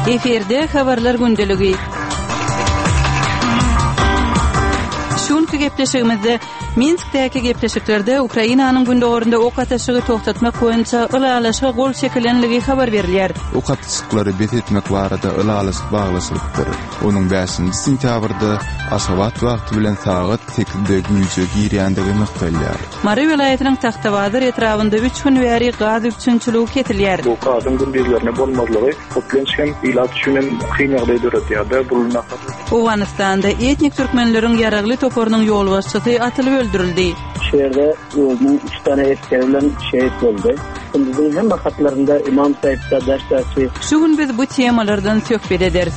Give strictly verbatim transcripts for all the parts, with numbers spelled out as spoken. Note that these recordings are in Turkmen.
Eferde habarlar gündəligi. Şunki gepleşigimizde Minskdäki gepleşiklerde Ukrainanyň gündäginde ok ataşygy toktatmak boýunça ılalaşyga gol çekilenligi habar berilýär. Ok ataşyklary bet etmek barada ılalaşyk baglasypdyr. Onuň beşinji sentýabrda Aşgabat wagty bilen sagat sekizde güýje girýändigi nykdalýar. Mary welaýatynyň Taxtabazyr etrawynda üç gün bäri gaz üçünçüligi ketilýär. Bu gazyň gündizlerine bolmazlygy hoplenşen ilat üçin kynagly döretýär. Bu Owganystanda etnik türkmenleriň ýaragly toporunyň ýol başçysy atylyp öldürildi. Şehirde özünün üç tane eskerilen şehit oldu. Bizim hem makatlarında İmam Said Sadaştaşı. Şu gün biz bu temalardan söhbet ederiz.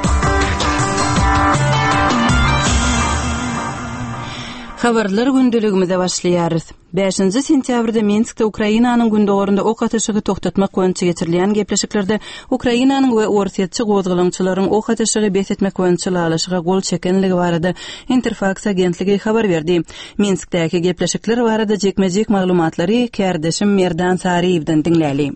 Habarlar gündeligimize başlaýarys. beşinji sentýabrda Minskde Ukrainanyň gündäginde ok ataşygy toktatmak boýunça geçirilýän gepleşiklerde Ukrainanyň we orsiýetçi gozgalaňçylaryň ok ataşygy besletmek boýunça ýalaşyga gol çekenligi barada Interfax agentligi habar berdi. Minskdäki gepleşikler barada jekmejek maglumatlary Kärdeşim Merdan Sariýewden dinläli.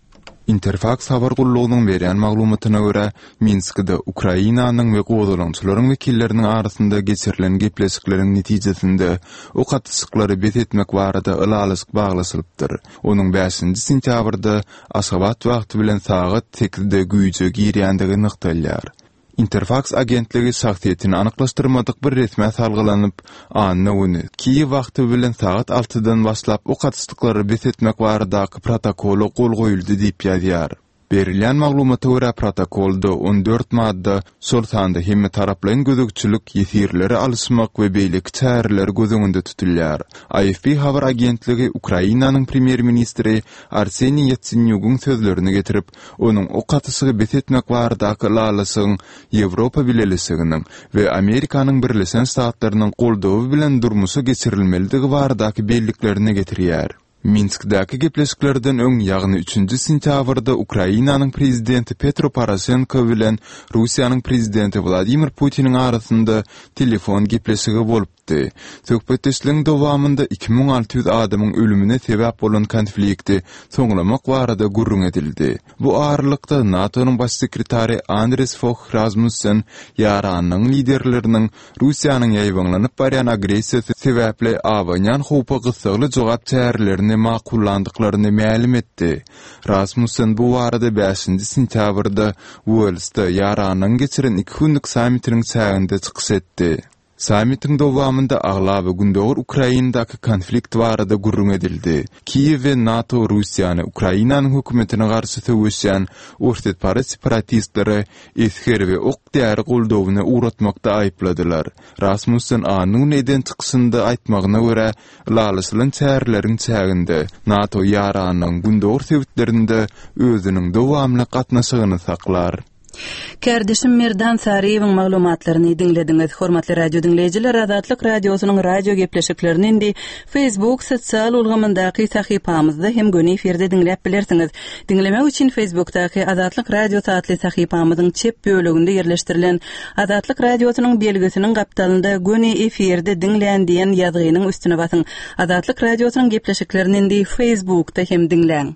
Interfax habar gullugynyň berýän maglumatyna görä, Minskde Ukrainanyň we gozgalaňçylaryň wekilleriniň arasynda geçirilen gepleşikleriň netijesinde ok ataşyklary bet etmek barada ılalaşyk baglasypdyr. Onuň beşinji sentýabrda Aşgabat wagty bilen sagat sekizde güýje girýändigi nykdalýar. Interfax agentligi şahsiýetini anyklaşdyrmadyk bir resmi salgylanyp, anna güni Kiýew wagty bilen sagat altıdan başlap ok ataşyklary bet etmek baradaky protokolu gol goýuldy diýip ýazýar. Berilýän maglumata görä protokolda on dört madda sol sanda hemme taraplaryň gözükçülük ýetirleri alışmak we beýlik çäreler gözüňde tutulýar. A F P habar agentligi Ukrainanyň premier ministri Arseniy Yatsenyugyň sözlerini getirip, onuň ok ataşygy bet etmek baradaky ýalaşygyň Ýewropa bileliginiň we Amerikanyň Birleşen Ştatlarynyň goldawy bilen durmuşy geçirilmeligi baradaky belliklerini getirýär. Minskdäki gepleşiklerden öň ýagny üçünji sentýabrda Ukrainanyň prezidenti Petro Poroshenko bilen Russiýanyň prezidenti Vladimir Putiniň arasynda telefon gepleşigi bolupdy. Söhbetleşigiň dowamında iki bin alty ýüz adamyň ölümine sebäp bolan konflikti soňlamak barada gurrun edildi. Bu aralykda NATO'nyň baş sekretary Andreas Fogh Rasmussen ýaranyň liderleriniň Russiýanyň ýaýbanlanyp barýan agressiýasy sebäpli awanyan howpa gysgaly jogap çärelerini makullandyklaryny ma'lum etdi. Rasmussen bu barada beşinji sentýabrda Wales'da ýaranyň geçiren iki günlük sammitiň çäginde çykyş etdi. Sammitiň dowamında aglaby gündägir Ukrainadaky konflikt barada gurrun edildi. Kiýew we NATO Russiýany Ukrainanyň hökümetine garşy töwüşýän orsetpara separatistlary esher we ok däri goldawyny uratmakda aýpladylar. Rasmussen anyň neden çykysynda aýtmagyna görä, ýalaşylan çäreleriň çäginde NATO ýaranyň gündägir sebitlerinde özüniň dowamly gatnaşygyny saklar. Kärdeşim Merdan Sariýewiň maglumatlaryny dinlediňiz. Hormatly radio dinleýijiler, Azatlyk radiosynyň radio gepleşiklerini Facebook sosial ulgamyndaky sahypamyzda hem göni eferde dinläp bilersiňiz. Dinlemek üçin Facebookdaky Azatlyk radio satly sahypamyzyň çep böleginde ýerleşdirilen Azatlyk radiosynyň belgesiniň gapdalynda göni eferde dinlän diýen ýazgynyň üstüne basyň. Azatlyk radiosynyň gepleşiklerini Facebookda hem dinläň.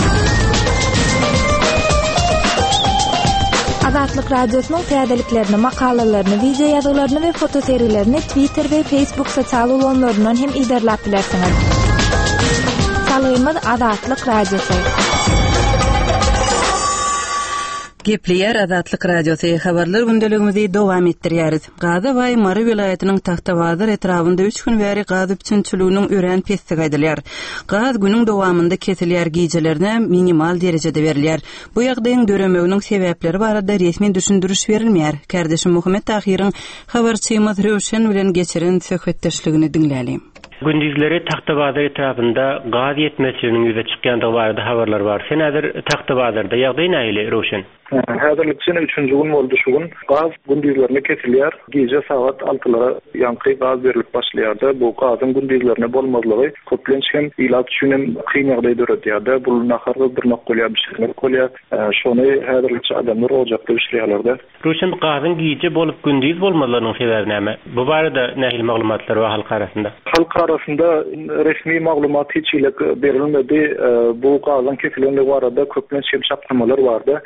Azatlyk radiosynyň täzeliklerini, makalalaryny, video ýazgylaryny we foto seriýlerini Twitter we Facebook sosial ulanlaryndan hem iderläp bilersiňiz. Salaýymyz Azatlyk radiosu. Gepleýär Azatlyk radiosu habarlar gündeligimizi dowam etdirýäris. Gaza we Mary welaýatynyň Taxtabazyr etrawynda üç gün bäri gaz üçünçülüginiň ören pesti gaýdylýar. Gaz günüň dowamında kesilýär gijelerine minimal derejede berilýär. Bu ýagdaýyň döremeginiň sebäpleri barada resmi düşündürüş berilmeýär. Kärdeşim Muhammed Tahiryň habarçymyz Röşen bilen geçiren söhbetdeşligini dinläli. Gündüzleri Taxtabazyr etrafında gaz ýetmezliginiň ýüze çykýandygy barada habarlar bar. Sen häzir Taxtabazyrda ýagdaý nähili Röşen? Häzirlik sene üçünji gün boldy şu gün. Gaz gündüzlerine kesilýär. Gece saat altılara ýanky gaz berilip başlaýardy. Bu gazyň gündüzlerine bolmazlygy köplençen ilat üçin kynagly döretýärdi. Bu naharda bir nokkolýar bir şeýler kolýar. Şonu häzirlik adamlar ojakda işleýärler. Röşen gazyň gece bolup gündüz bolmalygynyň sebebi näme? Bu barada nähili maglumatlar we halk arasynda? Halk arasynda resmi maglumat hiç ile berilmedi. Bu gazyň kesilenligi barada köplençen çapnamalar bardy. O çap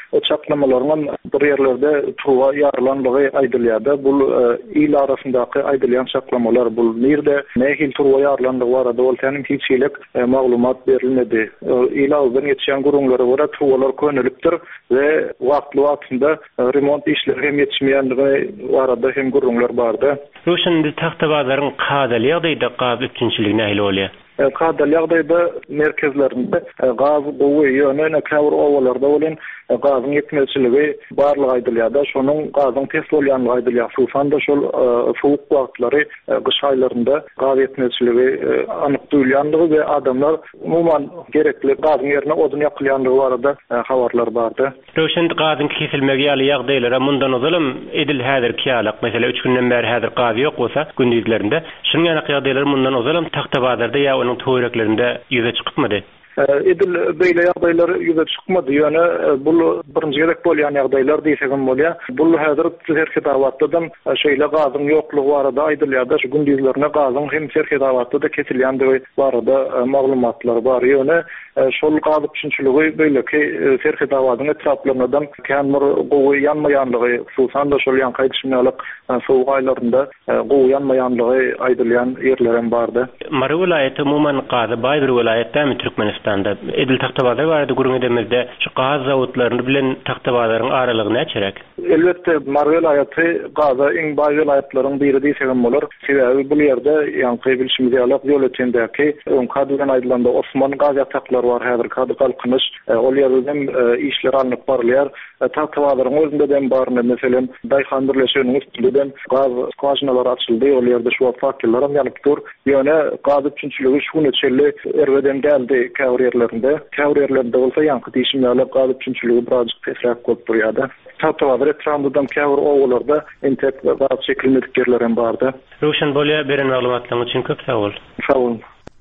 çaklamalarının bir yerlerde turuğa yarlanlığı aydılýarda. Bu il arasındaky aydylýan çaklamalar bu nerede nähil turuğa yarlanlygy barada ol tänim hiçlik maglumat berilmedi. Il awdan geçen gurunlara göre turuğalar könülipdir we wagtly wagtynda remont işleri hem yetişmeýänligi barada hem gurunlar barda. Şoşundy taxtabazaryň qadaly ýagdaýda gaz üçinçilik nähil bolýar? Qadaly ýagdaýda merkezlerinde gaz gowy ýöne käwr owalarda bolan gazyň yetmezçiligi barlygy aýdylýar. Şonuň gazyň tez bolýanlygy aýdylýar. Şuňda şol sowuk wagtlary gyş aýlarynda gaz yetmezçiligi anyk duýulýanlygy we adamlar umumyň gerekli gazyň ýerine odun ýakylýanlygy barada habarlar bardy. Şoşundy gazyň kesilmegi ýaly ýagdaýlara mundan ozalym edil häzir kiýalyk. Mesela üç günden bäri häzir gaz ýok bolsa gündüzlerinde şuň ýaly ýagdaýlar mundan ozalym Taxtabazarda ýa onuň töwereklerinde ýüze çykypmydy? Edil beýle ýagdaýlar ýüze çykmady. Ýöne bu birinji gerek bolýan ýagdaýlar diýsegem bolýar. Bu häzir serket awatdadan şeýle gazyň ýoklugy barada aýdylýar. Şu gündüzlerine gazyň hem serket awatda da kesilýänligi barada maglumatlar bar. Ýöne şol gaz üçinçiligi beýleki serket awatyň etraplaryndan kämir gowy ýanmaýanlygy, hususan da şol ýan gaýdyşmalyk sowuk aýlarynda gowy ýanmaýanlygy aýdylýan ýerlerim bardy. Mara vilayaty umumyň gazy baý bir vilayatda Türkmenistanda edil Taxtabazar barada gurun edemizde şu gaz zawutlaryny bilen Taxtabazaryň aralygy näçerek? Elbetde Mara vilayaty gaza iň baý vilayatlaryň biri diýsegem bolar. Sebäbi bu ýerde ýanky bilişimiz ýalyk ýöletendäki öňkadyn aýdylanda Osman gaz ýataklar var häzir kady galkynyş ol ýerden işler alınıp barylýar. Taxtabazaryň özünde dem barny meselem Daýhan birleşiginiň üstünden gaz skwaşynalary açyldy. Ol ýerde şu fakirler hem ýanyp dur. Ýöne gaz üçinçiligi şuny çelle erweden geldi käwr ýerlerinde. Käwr ýerlerinde bolsa ýanky diýişim ýaly gaz üçinçiligi birazjyk pesrak bolup durýardy. Taxtabazar etramydan käwr owalarda entek gaz çekilmedik ýerler hem bardy. Ruşan bolýa beren maglumatlaryň üçin köp sag bol. Sag bol.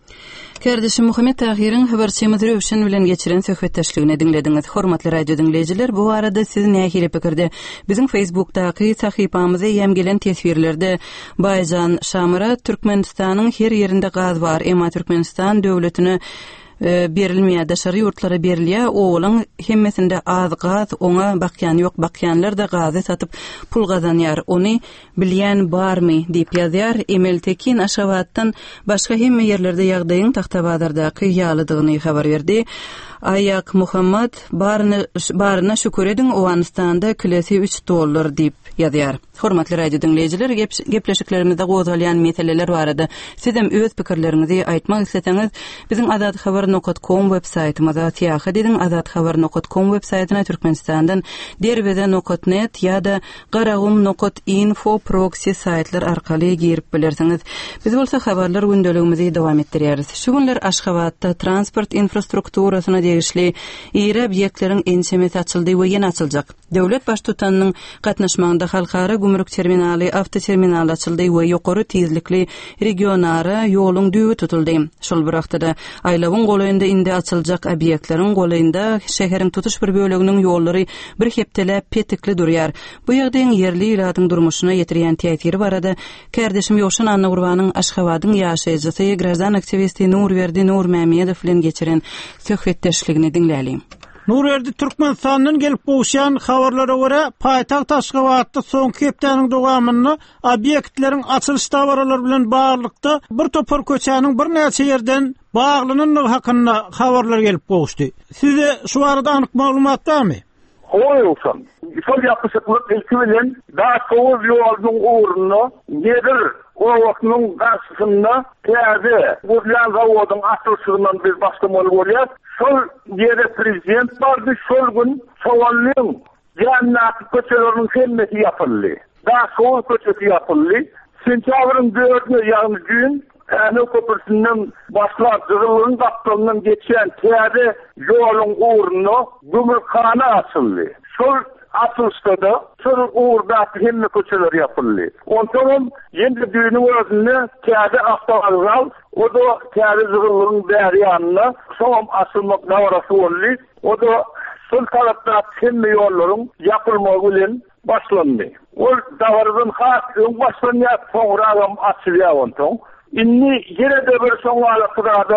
Kardeşim Muhammed Tahir'in haberçimiz Rövşen bilen geçiren söhbetdeşligini dinlediňiz. Hormatly radio dinleyijiler, bu arada siz nähili pikirde bizim Facebook'daky sahypamyza ýem gelen tesbirlerde Baýjan Şamyra Türkmenistanyň her ýerinde gaz bar. Emma Türkmenistan döwletine berilmeýär, daşary ýurtlara berilýär. Owalyň hemmesinde az gaz, oňa bakýan ýok, bakýanlar da gazy satyp pul gazanýar. Ony bilýän barmy diýip ýazýar. Emel Tekin Aşgabatdan başga hemme ýerlerde ýagdaýyň Taxtabazardaky ýalydygyny habar berdi. Ayak Muhammed barny barına şükür edin, Owganistanda kilesi üç dollar diýip ýazýar. Hormatly radio dinleyijiler, gepleşiklerimizde gozalýan meseleler barada sizem öz pikirlerinizi aýtmak isteseňiz, bizim azat habar nokta com websaýtymyza ýa-da edin. azat habar nokta com websaýtyna Türkmenistandan derbede nokta net ýa-da garagum nokta info proxy saýtlar arkaly girip bilersiňiz. Biz bolsa habarlar gündeligimizi dowam etdirýäris. Şu günler Aşgabatda transport infrastrukturasyna degişli ýere obýektleriň ençemesi açyldy we ýene açyljak. Döwlet baş tutanynyň gatnaşmagynda halkara gümrük terminaly, awtoterminal açyldy we ýokary tezlikli regionara ýoluň düýü tutuldy. Şol bir wagtda aýlawyň golaýynda indi açyljak obýektleriň golaýynda şäheriň tutuş bir bölегiniň ýollary bir hepdelep petikli durýar. Bu ýagdaýyň yerli ýylatyň durmuşyna ýetirýän täsiri barada kardeşim Ýoşan Anna Gurbanyň Aşgabatyň ýaşaýjysy, grazan aktivisti Nurberdi Nurmämedow bilen geçiren söhbetdeşligini dinläýin. Nurberdi Türkmenistanyň gelip bolýan habarlara görä, paýtagt Aşgabatda soňky hepdeniň dowamyny obýektleriň açylyş dawaralary bilen barlykda bir topar köçäniň bir näçe ýerden baglanynyň hakynda habarlar gelip bolýdy. Size şu arada anyk maglumat barmy? Hoýulsan. Şol ýapyşyklyk ilki bilen daha soňky ýoluň uğruna nedir o wagtynyň garşysynda täze gurlan zawodyň açylyşyndan bir başlamaly bolýar. Şol ýerde prezident bardy, şol gün şowallyň ýannaty köçelerini hemmeti ýapyldy. Daha soňky köçesi ýapyldy. Sentýabryň dördüne ýagny gün Äne köprüsünden başlap Zırılığın kaptanından geçen täze ýoluň uğruna gümrükhana açyldy. Şol açılışda da şol uğurda hemme köçeler ýapyldy. Ondan ýendi düýüniň özünde täze awtowal, o da täze Zırılığın bäri ýanyna şom açylmak nawarasy boldy. O da şol tarapda hemme ýollaryň ýapylmagy bilen başlandy. Ol dawardan has öň başlanýar soňragam açylýar ondan. Inni ýere-de bir soňaly kyrada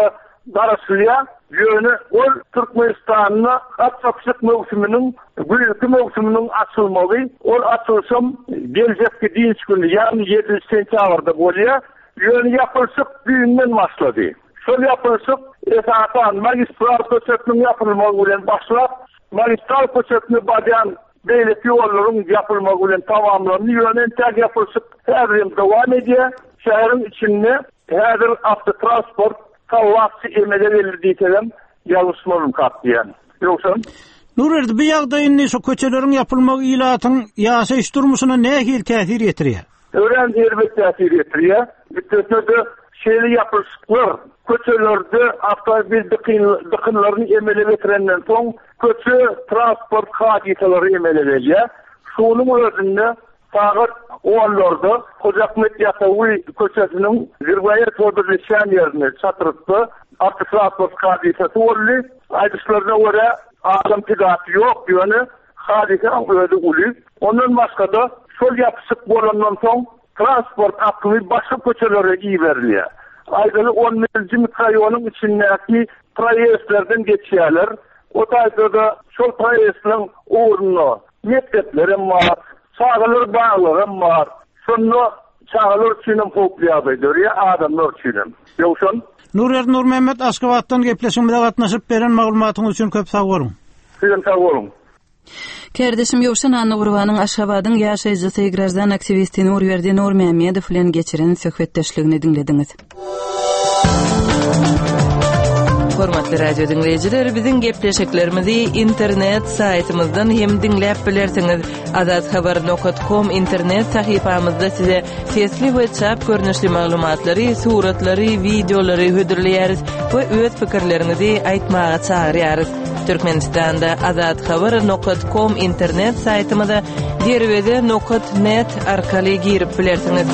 Daraslıya yönü ol Türkmenistan'na atçılık mevsiminin büyük mevsiminin açılmalı. Ol açılsam gelecek dinç günü yani yedinci sentyabrda bolya yönü yapılsıp düğünden başladı. Şöyle yapılsıp esasen magistral projesinin yapılmağı ile başlap magistral projesini bacan devlet yolların yapılmağı ile tamamlandı. Yönü tek yapılsıp her yıl devam ediyor. Şehrin içinde her avtotransport kavvası emele verildiği telem yalısmalım katlayan. Yoksa Nurerdi, bu ýagdaýyň näçe köçelerin yapylmagy ilatyň ýaşaýyş durmuşyna nähil täsir ýetirýär? Ören elbet täsir ýetirýär. Bütünde şeýle yapylşyklar köçelerde avtomobil dykynlaryny emele getirenden soň köçe transport hadiseleri emele edilýär. Şonuň özünde Sagat oğullarda Hocakmet Yatavi köçesinin Zirvaya Todurleşen yerine çatırıttı. Artık transport hadisesi oldu. Aydışlarına göre adam tidatı yok yönü hadise öyle ulu. Ondan başka da şol yapısık bolandan son transport akımı başka köçelere iyi veriliyor. Aydalı on birinci mikrayonun içindeki trayeslerden geçiyorlar. O tayda da şol trayeslerin uğruna mekteplerim var. Çağılır bağlarım var. Şunu çağılır çiğnim foklayabaydır ya adamlar çiğnim. Yoksun? Nurer Nur Mehmet Aşgabat'tan gepleşimde gatnaşyp beren maglumatyň üçin köp sag bolun. Sizin sag bolun. Kerdeşim Yowşan Anna Urwanyň Aşgabatyň ýaşaýjy Grajdan aktivistini Urwerdi Nur Mehmedow bilen geçiren söhbetdeşligini dinlediňiz. Hormatly radio dinleyijiler, biziň gepleşiklerimizi internet saytymyzdan hem dinläp bilersiňiz. azat habar nokta com internet sahypamyzda size sesli we çap görnüşli maglumatlary, suratlary, videolary hödürleýäris we öz pikirlerinizi aýtmaga çagyrýarys. Türkmenistanda azat habar nokta com internet saytymyza derwede nokta net arkaly girip bilersiňiz.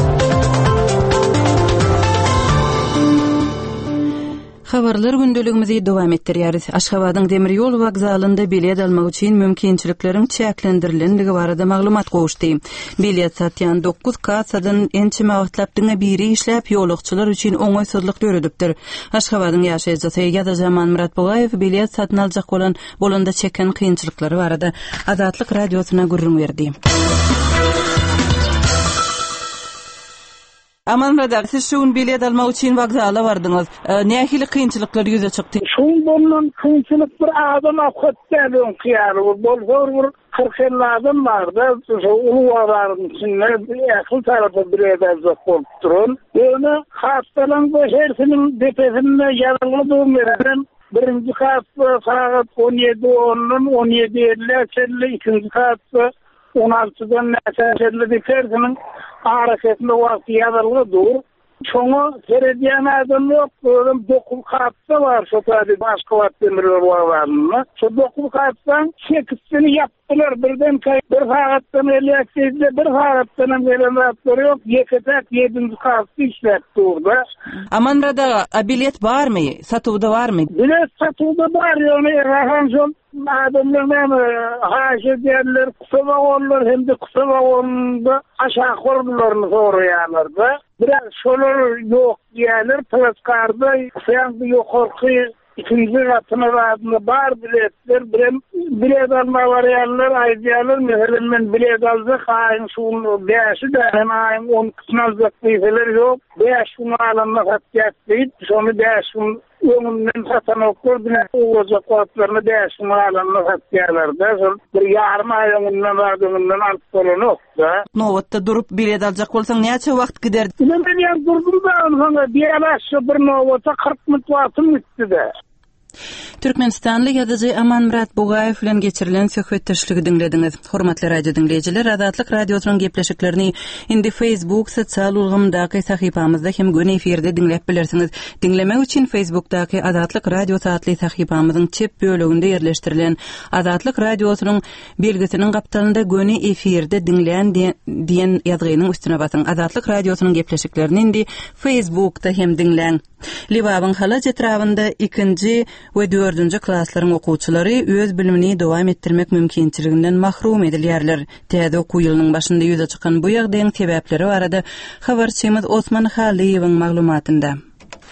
Habarlar gündeligimizi dowam etdirýäris. Aşgabatyň demir ýol wagzalynda bilet almak üçin mümkinçiliklerin çäklendirilendigi barada maglumat gowuşdy. Bilet satýan dokuz kasadan ençe wagtlapdyňa biri işläp ýolukçylar üçin oňaýsızlyk döredipdir. Aşgabatyň ýaşaýjysy ýa-da Zaman Murat Bugaýew bilet satyn aljak bolan bolanda çeken kynçylyklary barada Azatlyk radiosyna gurrun berdi. Aman radar, siz şuun bilet almak üçin wagzala bardyňyz. Nähili kynçylyklar ýüze çykdy? Şuun bolan kynçylyk bir adam akhatdan kıyar. Bol bol kırk elli adam barda. Ulu wagzalaryň içinde ähli tarapy bir edazak bolup durun. Ýöne hastalan beşersiniň depesinde ýaralydyň beren birinji hasta saat on ýedi on ýedi elli, ikinji hasta on altıdan näçe depesiniň hareketinde vakti yazarlıdır. Çoğu serediyen adam yok. Dokul katta var. Şu tabi başka vatdemirler var. Şu dokul kattan sekizini yaptılar. Birden kay bir saatten elli bir saatten veren raptor yok. Yeketek yedinci katta işletti orada. Aman rada bilet var mı? Satuvda var mı? Bilet satuvda var. Yani rahansın adamların hem haşe diyenler kısa vagonlar hem de kısa vagonda aşağı kordularını soruyorlardı. Biraz şolar yok diyenler plaskarda sen bir yukarı ikinci katına rahatında bar biletler bilet alma variyanlar aydiyalar mesela ben bilet alacak ayın şunu beşi de hem ayın on kısmı alacak deyseler yok beş şunu alanmak hatiyat değil şunu beş şunu önümden satan okur bile olacak kuatlarını beş şunu alanmak hatiyalarda bir yarım ayın önünden vardığından alıp olan yoksa Novat'ta durup bilet alacak olsan neçe vakt gider? Ben yan durdum da sonra bir alaşça bir Novat'a kırk minut vaktim gitti de. Türkmenistanly ýazyjy Aman Murat Bugaýew bilen geçirilen söhbetdeşligi dinlediňiz. Hormatly radio dinleyijiler, Azatlyk radiosynyň gepleşiklerini indi Facebook sosial ulgamdaky sahypamyzda hem gün efirde dinläp bilersiňiz. Dinlemek üçin Facebookdaky Azatlyk radio satly sahypamyzyň çep bölегinde ýerleşdirilen Azatlyk radiosynyň belgisiniň gapdalynda gün efirde dinleýän diýen ýazgynyň üstüne basyň. Azatlyk radiosynyň gepleşiklerini indi Facebookda hem dinleň. Libabyň halaj etrafynda ikinji we dördünji klasslaryň okuwçylary öz bilimini dowam etdirmek mümkinçiliginden mahrum edilýärler. Täze okuw ýylynyň başynda ýüze çykan bu ýagdaýyň sebäpleri barada habarçymyz Osman Haliýewiň maglumatynda.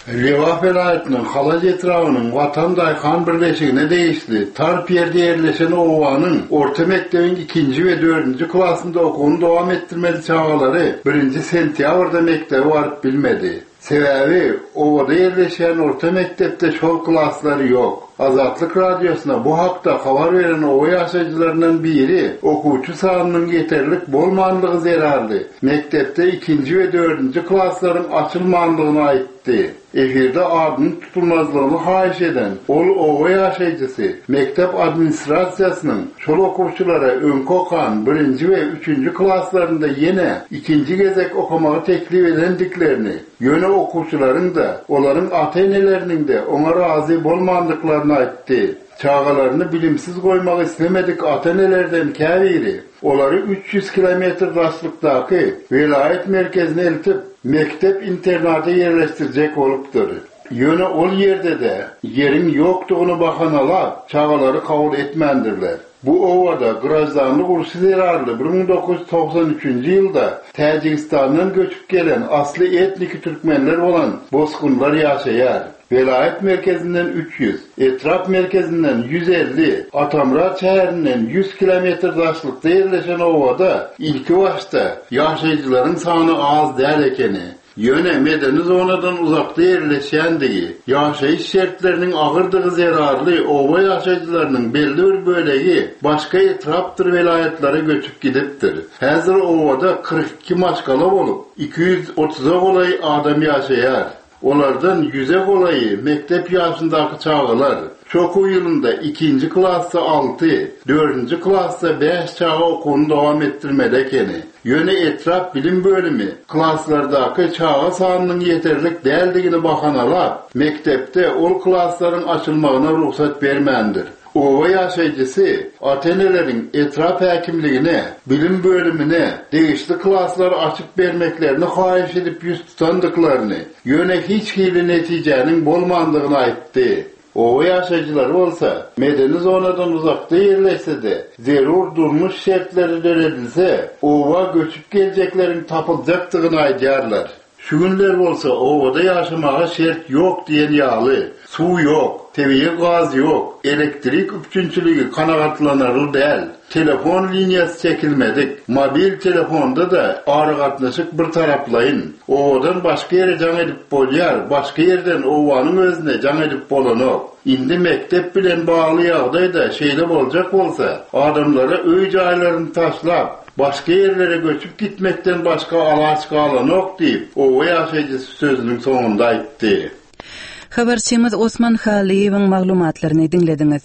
Rivah velayetinin Halaj etrafının Vatanday Han birleşigine değişti. Tarp yerde yerleşen Owanyň orta mektebin ikinci ve dördüncü klasında okugyny dowam ettirmeli çağaları birinci sentýabrda mektebe baryp bilmedi. Sebebi Owada yerleşen orta mektepde şol klasları yok. Azatlyk radiosuna bu hakda habar veren Owa ýaşaýjylarynyň biri okuwçy sanynyň yeterlik bolmandygy zerarly. Mektepde ikinci ve dördüncü klaslaryň açylmandygyny aýtdy. Efirde adyny tutulmazlygyny haýyş eden ol Owa ýaşaýjysy mektep administrasiýasynyň şol okuwçylara öňkokan birinci we üçüncü klaslarynda ýene ikinci gezek okumagy teklip edendiklerini, ýöne okuwçylaryň da, olaryň ata-eneleriniň de oňa razy bolmandyklaryny aýtdy. Çağalarını bilimsiz koymak istemedik ata-enelerden käbiri, olary üç yüz kilometr raşlykdaky velayet merkezine eltip mektep internata yerleştirecek bolupdyr. Ýöne ol ýerde de yerin ýokdugyny bahanalap çağalary kabul etmendirler. Bu Owada graçdanlyk urusy zerarly bir ming dokuz yüz toksan üçünji ýylda Täjikistanyň göçüp gelen asly etnik türkmenler bolan bozgunlar ýaşaýar. Velayet merkezinden üç yüz, etraf merkezinden yüz elli, Atamrat şäherinden yüz kilometr daşlykda yerleşen Owada ilki başta ýaşaýjylaryň sany az däl ekeni, ýöne medeni zonadan uzakda yerleşendigi, ýaşaýyş şertleriniň agyrdygy zerarly Owa ýaşaýjylarynyň belli bir bölegi başga etrapdyr velayetlere göçüp gidipdir. Häzir Owada kırk iki maşgala bolup iki yüz otuza golay adam ýaşaýar. Olardan yüze golayı mektep yaşındaky çağalar. Çoku yılında ikinci klassa altı, dördüncü klassa beş çağa okugyny dowam ettirmeli ekeni. Ýöne etraf bilim bölümü klasslardaky çağa sanynyň yeterlik däldigini bahanalap, mektepde ol klasslaryň açylmagyna ruhsat bermendir. Owa ýaşaýjysy ata-eneleriň etraf häkimligine, bilim bölümüne degişli klaslar açyp bermeklerini haýyş edip ýüz tutandyklaryny, ýöne hiç hili netijäniň bolmandygyny aýtdy. Owa ýaşaýjylar bolsa, medeni zonadan uzakda yerleşse-de, zerur durmuş şertleri döredilse, Owa göçüp geljekleriň tapyljakdygyny aýdýarlar. Şu günler bolsa Owada ýaşamaga şert ýok diýen ýaly, suw ýok, tebiği gaz yok, elektrik üpçünçülüğü kanagatlanarlı däl, telefon liniyası çekilmedik, mobil telefonda da ağrı katlaşık bir taraplayın. Ovadan başka yere can edip bolýar, başka yerden ovanın özüne can edip bolanok. Indi mektep bilen bağlı ýagdaýda şeýle boljak bolsa, adamlara öý jaýlaryny taşlap, başka yerlere göçüp gitmekten başka alaç galanok diýip, owa ýaşaýjysy sözüniň soňunda aýtdy. Habarçymyz Osman Haliýewiň maglumatlaryny dinlediňiz.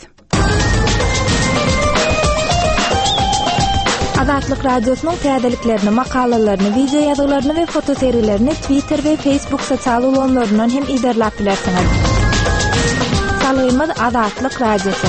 Azatlyk radiosynyň täzeliklerini, makalalaryny, video ýazgalaryny we fotoseriýelerini Twitter we Facebook sosial ulanlaryndan hem izlerläp bilersiňiz. Salaýymyz Azatlyk radiosu.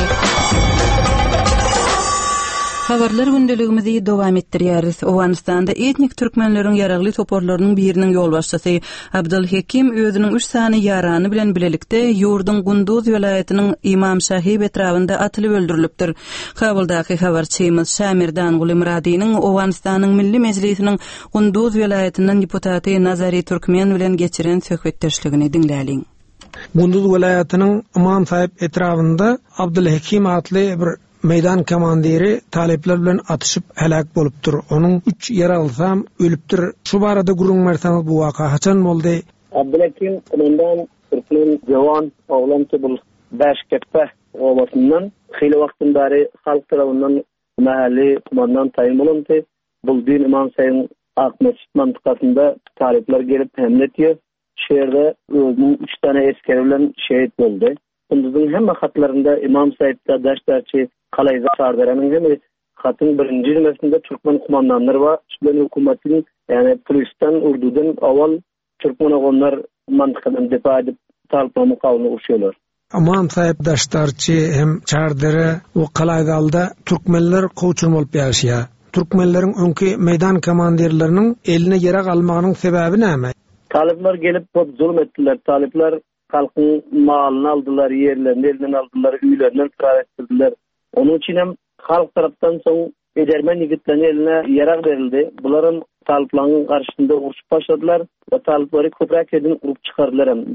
Habarlar gündeligimizi dowam etdirýäris. Owganystanda etnik türkmenleriň ýaragly toporlarynyň biriniň ýolbaşçysy Abdulhakim özüniň üç sany ýarany bilen bilelikde ýurdun Gunduz welaýatynyň İmam Şahib etrafynda atylyp öldürilipdir. Kabuldaky habarçymyz Şamirdan Gulimradynyň Owganystanyň Milli Mejlisiniň Gunduz welaýatynyň deputaty Nazary Türkmen bilen geçiren söhbetdeşligini dinläliň. Gunduz welaýatynyň İmam Şahib etrafynda Abdulhakim atly bir meydan komandiri talepler bilen atışıp helak bolupdyr. Onun üç yaralsam ölüpdir. Şu barada gurulmaýarsaňyz bu waka haçan boldy? Abdulakim komandan Türkmen jawan oglan tebul Başkepe owasyndan hili wagtynda halk tarapyndan mahalli komandan taýin bolundy. Bu din imam saýyn Akmeşit mantykasynda talepler gelip hemletýär. Şeýerde özüniň üç tane eskeri bilen şehit boldy. Bunun hem hatlarında İmam Said'da daştarçı Kalayza Sardara'nın hem hatın birinci cümlesinde Türkmen kumandanları var. Şuların hükümetin yani Polis'ten, Urdu'dan aval Türkmen oğlanlar mantıkadan defa edip talpamı kavunu uçuyorlar. İmam Said daştarçı hem Çardara o Kalayza'da Türkmenler koçun olup yaşaya. Türkmenlerin önkü meydan komandirlerinin eline yarak almağının sebebi ne? Talipler gelip zulüm ettiler. Talipler halkın malını aldılar, yerlerini elinden aldılar, üylerinden firar ettirdiler. Onun için hem halk taraftan son edermen yigitlerin eline yarak verildi. Bunların talipların karşısında uçup başladılar ve talipleri köprek edin kurup çıkardılar.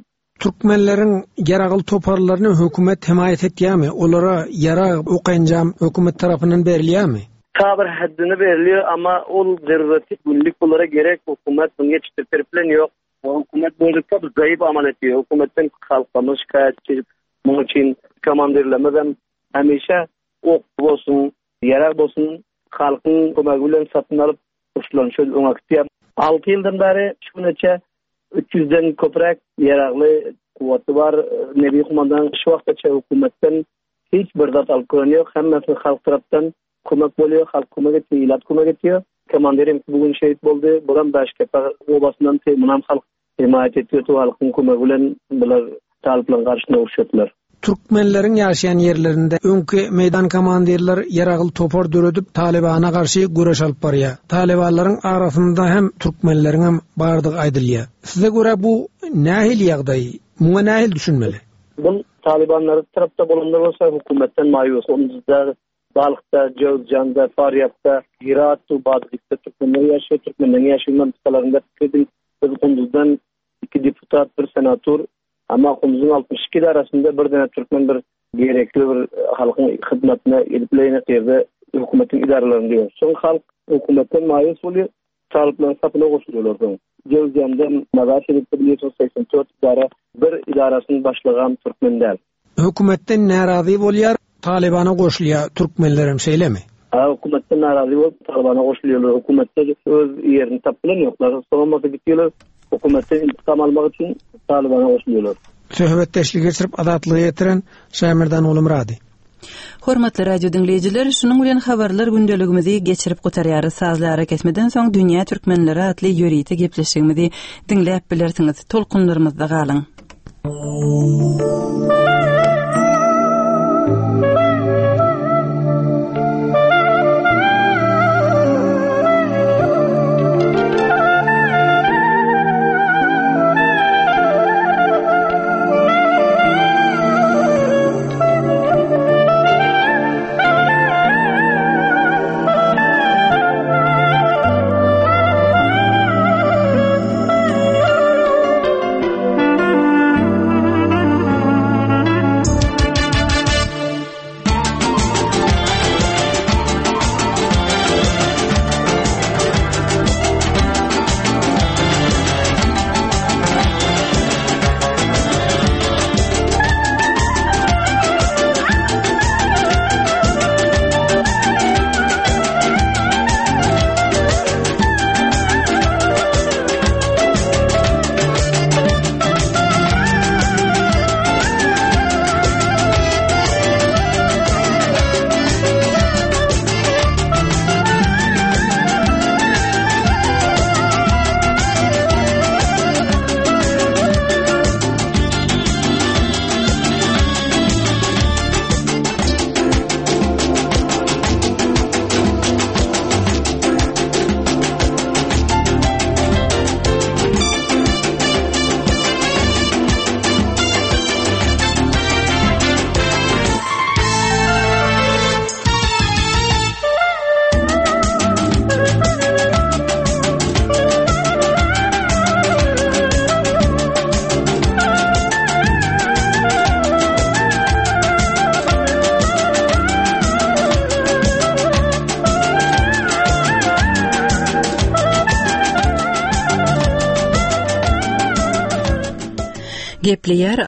Türkmenlerin yaragıl toparlarını hükümet himayet etýärmi? Olara yara okanjam hükümet tarapyndan berilýärmi? Tabir haddini beriliyor ama ol zerreti günlük olara gerek hükümet bunu yetiştirip plan yok. O hükümet böyle çok zayıf amal ediyor. Hükümetten halkımız şikayetçi. Bunun için komandirlemeden hemişe ok olsun, yarar olsun, halkın kömegüyle satın alıp uçlanışı olmak istiyor. altı yıldan beri şu neçe üç yüzden köprek yararlı kuvveti var. Nebi Kumandan şu vakti hükümetten hiç bir zat alıp yok. Hemmesi halk taraftan kömek oluyor. Halk kömek ediyor, ilat kömek ediyor. Komandirim bugün şehit oldu. Buradan Başkepe obasından temunam halk himayet ediyor. Halkın kömegüyle bunlar taliplen karşısına uçuştular. Türkmenlerin yaşayan yerlerinde önkü meydan komandirler yaragıl topar döredip Talibana karşı güreş alıp barya. Talibanların arasında hem Türkmenlerin hem bardyk aýdylýar. Size göre bu nähil ýagdaý? Muňa nähil düşünmeli? Bu Talibanlar tarafta bolanlar olsa hükümetten maýus. Onda Balıkta, Jowzjanda, Faryapda, Hirat, Badrik'te Türkmenler yaşıyor. Türkmenlerin yaşayan mantıkalarında fikredin. Kunduz'dan iki deputat, bir senatör. Ama Kunduz'un altmış iki arasında bir tane Türkmen bir gerekli bir halkın hizmetine ediplerini kıyırdı hükümetin idarelerini diyor. Son halk hükümetten mayıs oluyor. Sağlıkların sapına koşuluyorlar. Jowzjan'dan Mazar Şerif'te biliyorsunuz seksen dört idare bir idarasını başlayan Türkmenler. Hükümetten narazı bolýar, Talibana goşulýar Türkmenlerim şeyle mi? Ha, hükümetten narazı bolup Talibana goşulýarlar. Hükümette öz yerini tapylan ýoklar. Soňra gitýärler. Hükümetten intikam almak için Talibana goşulýarlar. Söhbetdeşlik geçirip adatlygy getiren Şamirdan oğlum Radi. Hormatly radio dinleyijiler, şunuň bilen habarlar gündeligimizi geçirip gotarýar. Sazly hareketmeden soň dünýä türkmenleri atly ýöriti gepleşigimizi dinläp bilersiňiz. Tolkunlarymyzda galyň. Gepleýär